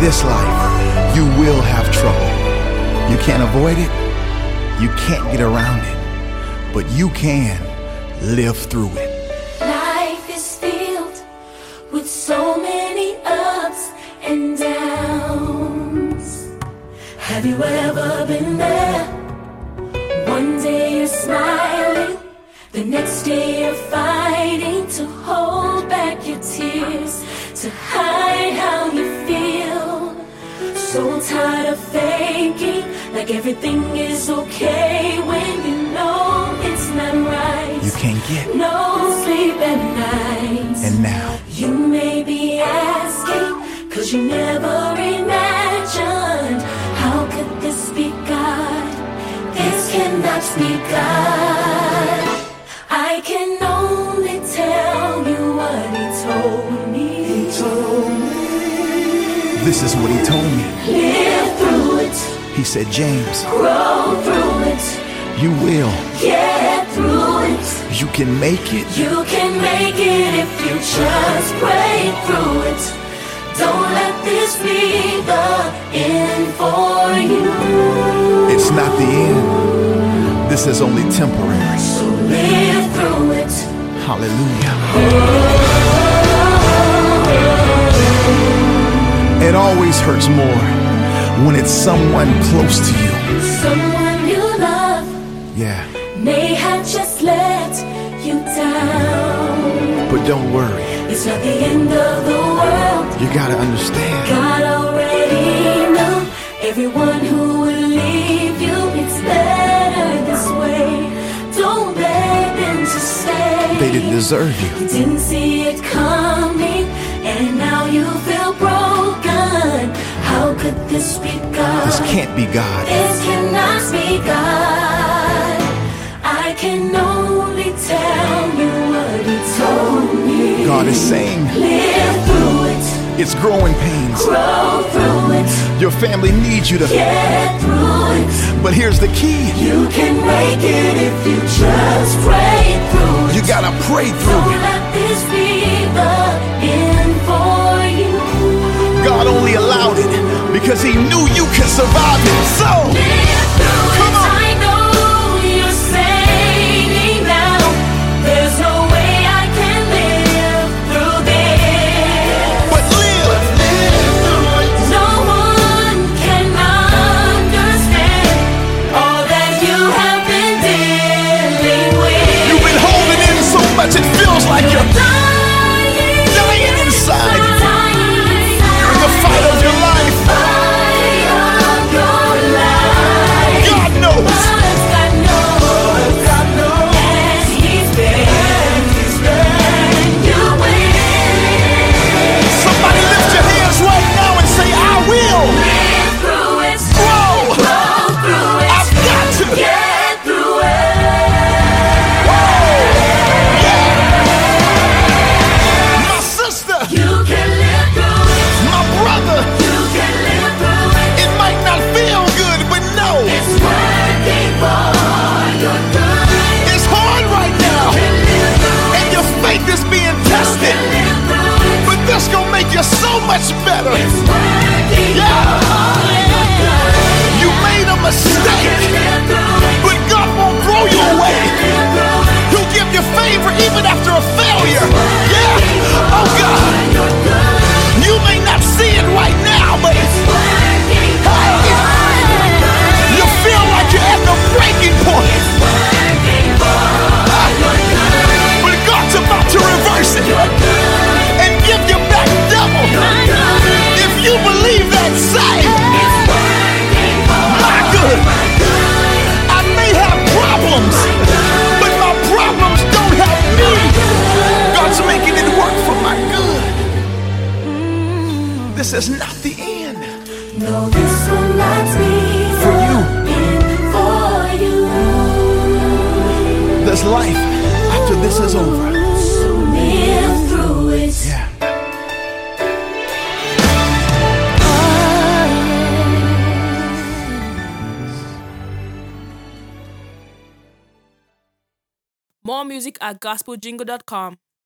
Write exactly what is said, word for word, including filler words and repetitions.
this life, you will have trouble. You can't avoid it. You can't get around it. But you can live through it. Life is filled with so many ups and downs. Have you ever been there? One day you're smiling, the next day you're fighting to hold back your tears, to hide how you feel. So tired of faking like everything is okay when you know it's not right. You can't get no sleep at night. And now you may be asking, cause you never imagined, how could this be God? This cannot be God. I can only tell you what he told me. He told me. This is what he told me. Live through it. He said, James, grow through it. You will get through it. You can make it. You can make it if you just pray through it. Don't let this be the end for you. It's not the end. This is only temporary. So live through it. Hallelujah. It always hurts more when it's someone close to you. Someone you love. Yeah. May have just let you down. But don't worry. It's not the end of the world. You gotta understand. God already knew everyone who would leave you. It's better this way. Don't beg them to stay. They didn't deserve you. You didn't see it coming, and now you feel broken. How could this be God? This can't be God. This cannot be God. I can only tell you what he told me. God is saying, live through it. It's growing pains. Grow through it. Your family needs you to get through it. But here's the key. You can make it if you just pray through it. You gotta pray through Don't it. let this be the end for you. God only allowed it because he knew you could survive it. So live through come it. on. I know you're saying now, there's no way I can live through this. But live. But live through it. No one can understand all that you have been dealing with. You've been holding in so much it feels like you're dying, dying inside. dying, In the fight of your life. fight of your life. God knows. But God knows, God knows. and he's there, he's there, you win. Somebody lift your hands right now and say, I will Live through it, grow. grow through it. I've got to. Get through it. My sister, You can live through it. my brother, You can live through it. it might not feel good, but know It's working for your good. it's hard right now. You can live through And it. your faith is being You tested. can live through it. But this gonna make you so much better. It's working Yeah. for your good. You made a You can mistake, live through it. but God won't throw you away. Live through it. He'll give you favor even after a failure. Yeah. Oh God. Your good. You may not see it right now, but It's working for your good. you feel like you're at the breaking point. It's working for your good. But God's about to reverse it Your good. and give you back double. My good. If you believe that, say, It's working for my good. my good. I may have problems, but my problems don't have me. God's making it work for my good. This is not the end. No, this will not be For you. the end for you. There's life after this is over. So live through it. Yeah. More music at gospel jingle dot com.